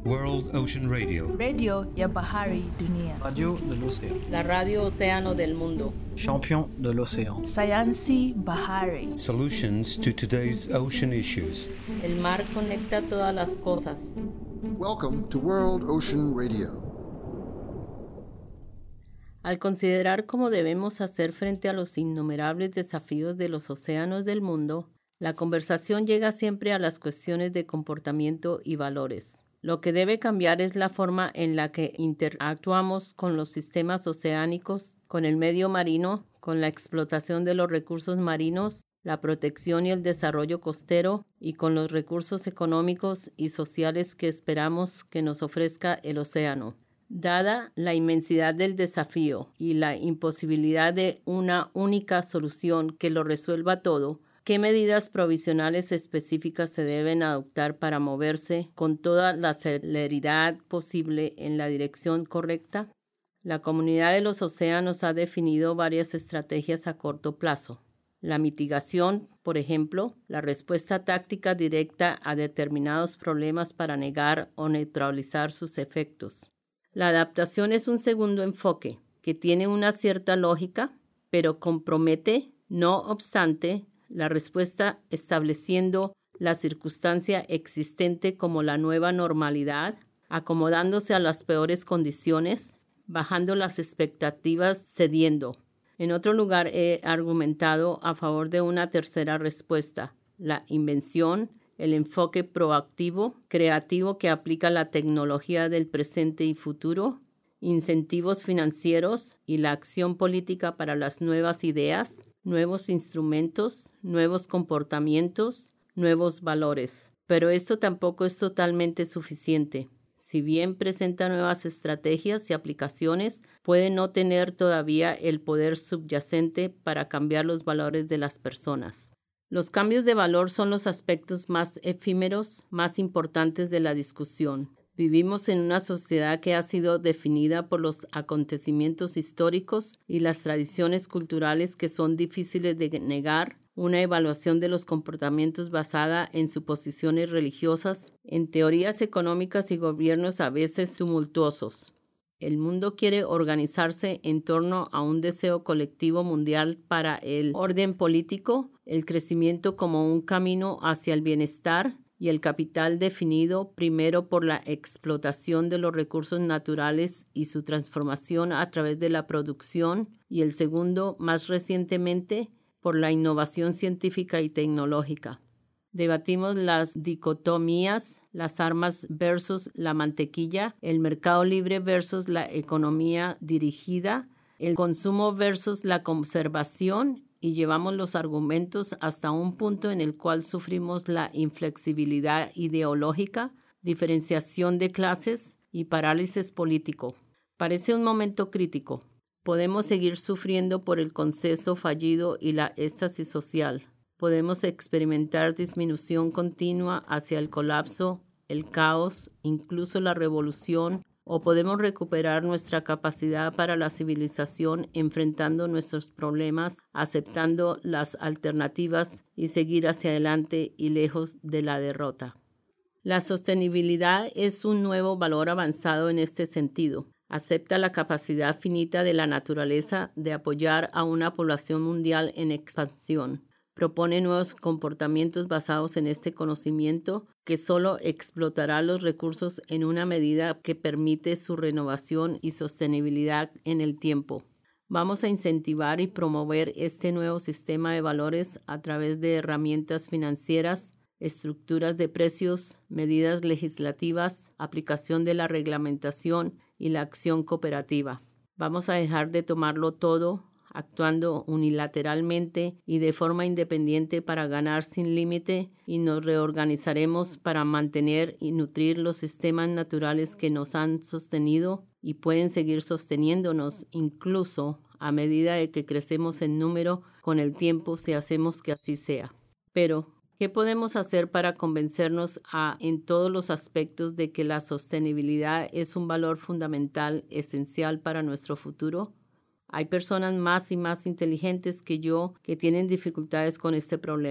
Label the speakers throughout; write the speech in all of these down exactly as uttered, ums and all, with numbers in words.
Speaker 1: World Ocean Radio.
Speaker 2: Radio ya Bahari Dunia.
Speaker 3: Radio de l'océan.
Speaker 4: La radio océano del mundo.
Speaker 3: Champion de l'océan.
Speaker 2: Sayansi Bahari.
Speaker 1: Solutions to today's ocean issues.
Speaker 4: El mar conecta todas las cosas.
Speaker 5: Welcome to World Ocean Radio.
Speaker 4: Al considerar cómo debemos hacer frente a los innumerables desafíos de los océanos del mundo, la conversación llega siempre a las cuestiones de comportamiento y valores. Lo que debe cambiar es la forma en la que interactuamos con los sistemas oceánicos, con el medio marino, con la explotación de los recursos marinos, la protección y el desarrollo costero y con los recursos económicos y sociales que esperamos que nos ofrezca el océano. Dada la inmensidad del desafío y la imposibilidad de una única solución que lo resuelva todo, ¿qué medidas provisionales específicas se deben adoptar para moverse con toda la celeridad posible en la dirección correcta? La Comunidad de los Océanos ha definido varias estrategias a corto plazo. La mitigación, por ejemplo, la respuesta táctica directa a determinados problemas para negar o neutralizar sus efectos. La adaptación es un segundo enfoque que tiene una cierta lógica, pero compromete, no obstante, la respuesta estableciendo la circunstancia existente como la nueva normalidad, acomodándose a las peores condiciones, bajando las expectativas, cediendo. En otro lugar he argumentado a favor de una tercera respuesta, la invención, el enfoque proactivo, creativo que aplica la tecnología del presente y futuro, incentivos financieros y la acción política para las nuevas ideas, nuevos instrumentos, nuevos comportamientos, nuevos valores. Pero esto tampoco es totalmente suficiente. Si bien presenta nuevas estrategias y aplicaciones, puede no tener todavía el poder subyacente para cambiar los valores de las personas. Los cambios de valor son los aspectos más efímeros, más importantes de la discusión. Vivimos en una sociedad que ha sido definida por los acontecimientos históricos y las tradiciones culturales que son difíciles de negar, una evaluación de los comportamientos basada en suposiciones religiosas, en teorías económicas y gobiernos a veces tumultuosos. El mundo quiere organizarse en torno a un deseo colectivo mundial para el orden político, el crecimiento como un camino hacia el bienestar y el capital definido primero por la explotación de los recursos naturales y su transformación a través de la producción y el segundo, más recientemente, por la innovación científica y tecnológica. Debatimos las dicotomías, las armas versus la mantequilla, el mercado libre versus la economía dirigida, el consumo versus la conservación y llevamos los argumentos hasta un punto en el cual sufrimos la inflexibilidad ideológica, diferenciación de clases y parálisis político. Parece un momento crítico. Podemos seguir sufriendo por el consenso fallido y la éxtasis social. Podemos experimentar disminución continua hacia el colapso, el caos, incluso la revolución, o podemos recuperar nuestra capacidad para la civilización enfrentando nuestros problemas, aceptando las alternativas y seguir hacia adelante y lejos de la derrota. La sostenibilidad es un nuevo valor avanzado en este sentido. Acepta la capacidad finita de la naturaleza de apoyar a una población mundial en expansión. Propone nuevos comportamientos basados en este conocimiento que solo explotará los recursos en una medida que permite su renovación y sostenibilidad en el tiempo. Vamos a incentivar y promover este nuevo sistema de valores a través de herramientas financieras, estructuras de precios, medidas legislativas, aplicación de la reglamentación y la acción cooperativa. Vamos a dejar de tomarlo todo, actuando unilateralmente y de forma independiente para ganar sin límite y nos reorganizaremos para mantener y nutrir los sistemas naturales que nos han sostenido y pueden seguir sosteniéndonos incluso a medida de que crecemos en número con el tiempo si hacemos que así sea. Pero, ¿qué podemos hacer para convencernos a, en todos los aspectos de que la sostenibilidad es un valor fundamental, esencial para nuestro futuro? Hay personas más y más inteligentes que yo que tienen dificultades con este problema.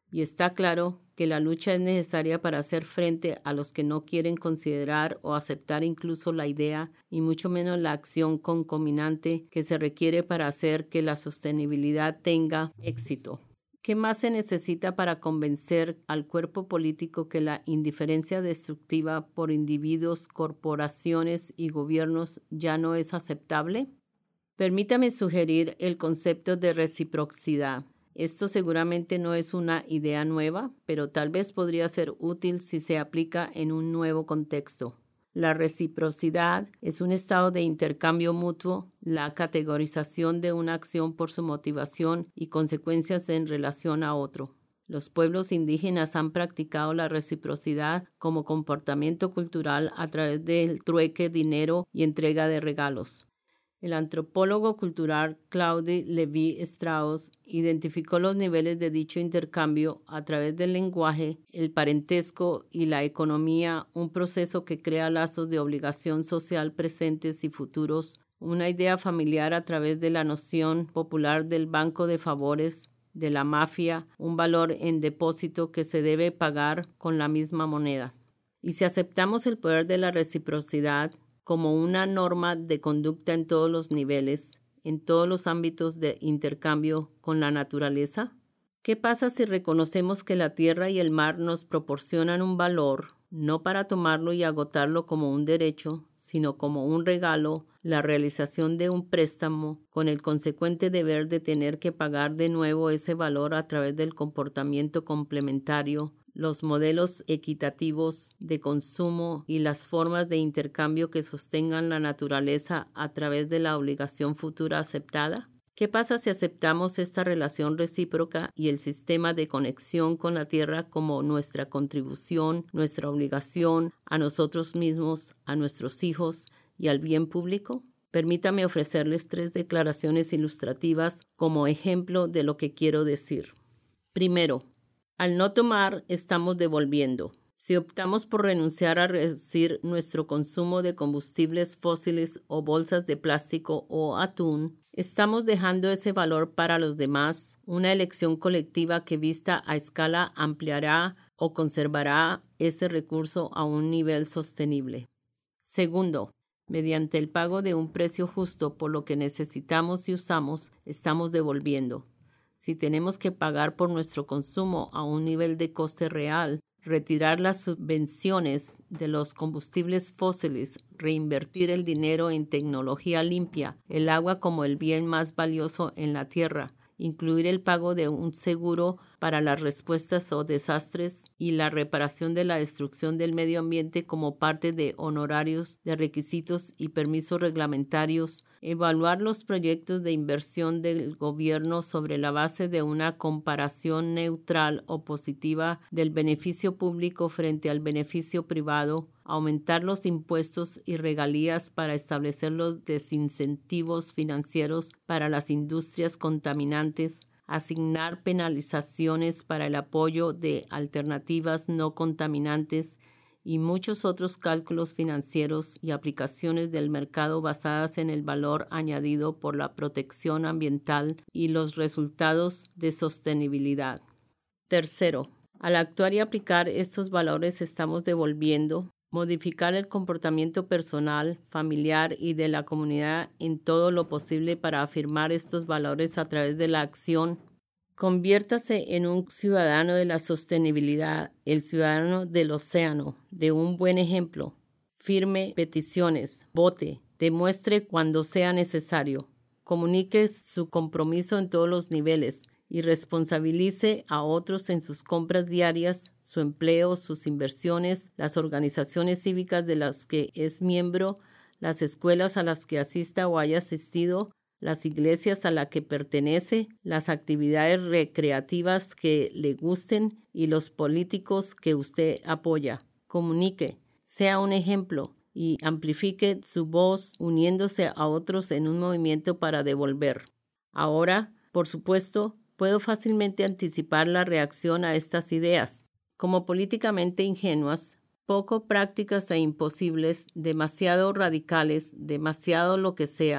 Speaker 4: Y está claro que la lucha es necesaria para hacer frente a los que no quieren considerar o aceptar incluso la idea y mucho menos la acción concomitante que se requiere para hacer que la sostenibilidad tenga éxito. ¿Qué más se necesita para convencer al cuerpo político que la indiferencia destructiva por individuos, corporaciones y gobiernos ya no es aceptable? Permítame sugerir el concepto de reciprocidad. Esto seguramente no es una idea nueva, pero tal vez podría ser útil si se aplica en un nuevo contexto. La reciprocidad es un estado de intercambio mutuo, la categorización de una acción por su motivación y consecuencias en relación a otro. Los pueblos indígenas han practicado la reciprocidad como comportamiento cultural a través del trueque, dinero y entrega de regalos. El antropólogo cultural Claude Lévi-Strauss identificó los niveles de dicho intercambio a través del lenguaje, el parentesco y la economía, un proceso que crea lazos de obligación social presentes y futuros, una idea familiar a través de la noción popular del banco de favores, de la mafia, un valor en depósito que se debe pagar con la misma moneda. Y si aceptamos el poder de la reciprocidad como una norma de conducta en todos los niveles, en todos los ámbitos de intercambio con la naturaleza? ¿Qué pasa si reconocemos que la tierra y el mar nos proporcionan un valor, no para tomarlo y agotarlo como un derecho, sino como un regalo, la realización de un préstamo, con el consecuente deber de tener que pagar de nuevo ese valor a través del comportamiento complementario, los modelos equitativos de consumo y las formas de intercambio que sostengan la naturaleza a través de la obligación futura aceptada? ¿Qué pasa si aceptamos esta relación recíproca y el sistema de conexión con la tierra como nuestra contribución, nuestra obligación a nosotros mismos, a nuestros hijos y al bien público? Permítame ofrecerles tres declaraciones ilustrativas como ejemplo de lo que quiero decir. Primero, al no tomar, estamos devolviendo. Si optamos por renunciar a reducir nuestro consumo de combustibles fósiles o bolsas de plástico o atún, estamos dejando ese valor para los demás, una elección colectiva que vista a escala ampliará o conservará ese recurso a un nivel sostenible. Segundo, mediante el pago de un precio justo por lo que necesitamos y usamos, estamos devolviendo. Si tenemos que pagar por nuestro consumo a un nivel de coste real, retirar las subvenciones de los combustibles fósiles, reinvertir el dinero en tecnología limpia, el agua como el bien más valioso en la tierra, incluir el pago de un seguro para las respuestas o desastres y la reparación de la destrucción del medio ambiente como parte de honorarios de requisitos y permisos reglamentarios, evaluar los proyectos de inversión del gobierno sobre la base de una comparación neutral o positiva del beneficio público frente al beneficio privado, aumentar los impuestos y regalías para establecer los desincentivos financieros para las industrias contaminantes, asignar penalizaciones para el apoyo de alternativas no contaminantes y muchos otros cálculos financieros y aplicaciones del mercado basadas en el valor añadido por la protección ambiental y los resultados de sostenibilidad. Tercero, al actuar y aplicar estos valores estamos devolviendo, modificar el comportamiento personal, familiar y de la comunidad en todo lo posible para afirmar estos valores a través de la acción. Conviértase en un ciudadano de la sostenibilidad, el ciudadano del océano, de un buen ejemplo. Firme peticiones, vote, demuestre cuando sea necesario. Comunique su compromiso en todos los niveles y responsabilice a otros en sus compras diarias, su empleo, sus inversiones, las organizaciones cívicas de las que es miembro, las escuelas a las que asista o haya asistido, las iglesias a las que pertenece, las actividades recreativas que le gusten y los políticos que usted apoya. Comunique, sea un ejemplo y amplifique su voz uniéndose a otros en un movimiento para devolver. Ahora, por supuesto, puedo fácilmente anticipar la reacción a estas ideas. Como políticamente ingenuas, poco prácticas e imposibles, demasiado radicales, demasiado lo que sea,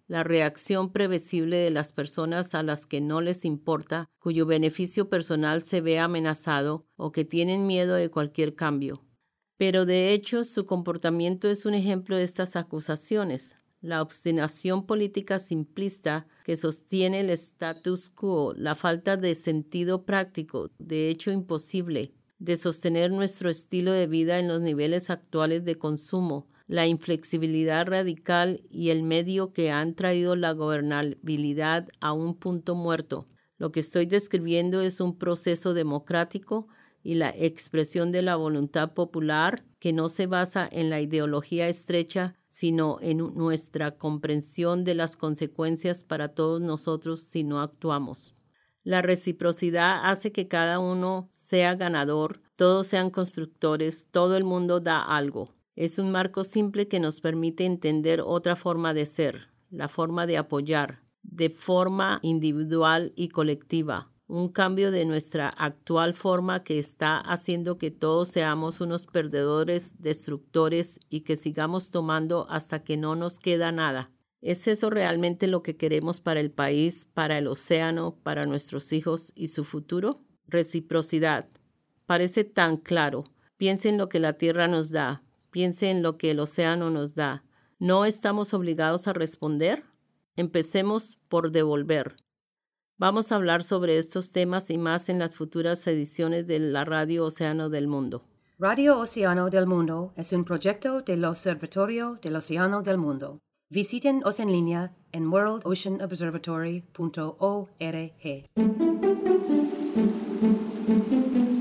Speaker 4: la reacción previsible de las personas a las que no les importa, cuyo beneficio personal se ve amenazado o que tienen miedo de cualquier cambio. Pero de hecho, su comportamiento es un ejemplo de estas acusaciones. La obstinación política simplista que sostiene el status quo, la falta de sentido práctico, de hecho imposible, de sostener nuestro estilo de vida en los niveles actuales de consumo, la inflexibilidad radical y el medio que han traído la gobernabilidad a un punto muerto. Lo que estoy describiendo es un proceso democrático y la expresión de la voluntad popular que no se basa en la ideología estrecha, sino en nuestra comprensión de las consecuencias para todos nosotros si no actuamos. La reciprocidad hace que cada uno sea ganador, todos sean constructores, todo el mundo da algo. Es un marco simple que nos permite entender otra forma de ser, la forma de apoyar, de forma individual y colectiva. Un cambio de nuestra actual forma que está haciendo que todos seamos unos perdedores, destructores y que sigamos tomando hasta que no nos queda nada. ¿Es eso realmente lo que queremos para el país, para el océano, para nuestros hijos y su futuro? Reciprocidad. Parece tan claro. Piense en lo que la tierra nos da. Piense en lo que el océano nos da. ¿No estamos obligados a responder? Empecemos por devolver. Vamos a hablar sobre estos temas y más en las futuras ediciones de la Radio Océano del Mundo.
Speaker 6: Radio Océano del Mundo es un proyecto del Observatorio del Océano del Mundo. Visítenos en línea en world ocean observatory punto org.